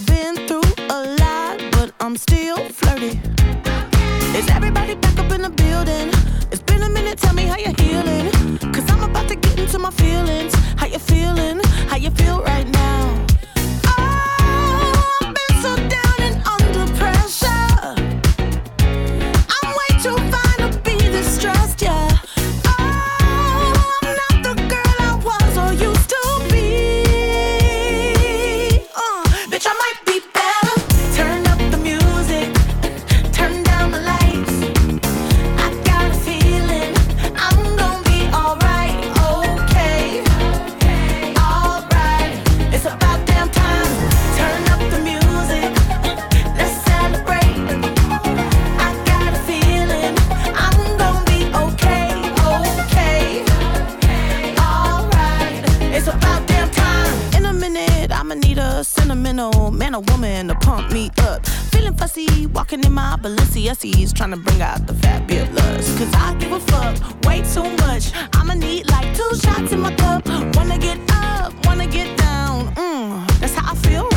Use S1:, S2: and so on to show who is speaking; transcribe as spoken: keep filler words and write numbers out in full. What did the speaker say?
S1: been through a lot, but I'm still flirty. Is everybody back up in the building? It's been a minute, tell me how you're healing. Cause I'm about to get into my feelings. How you feeling? How you feel right now? Oh, I've been so down and under pressure. I'm way too fine to be this stressed, yeah. Oh, I'm not the girl I was or used to be. Uh, bitch, I might be better. Turn up the music, turn down the lights. I got a feeling I'm gonna be alright, okay, alright. It's about damn time. Turn up the music, let's celebrate. I got a feeling I'm gonna be okay, okay, alright. It's about damn time. In a minute, I'ma need a sentimental man or woman to pump me up. Feeling fussy, walking in my Balenciennes, trying to bring out the fabulous. Cause I give a fuck way too much. I'ma need like two shots in my cup. Wanna get up, wanna get down. Mm, that's how I feel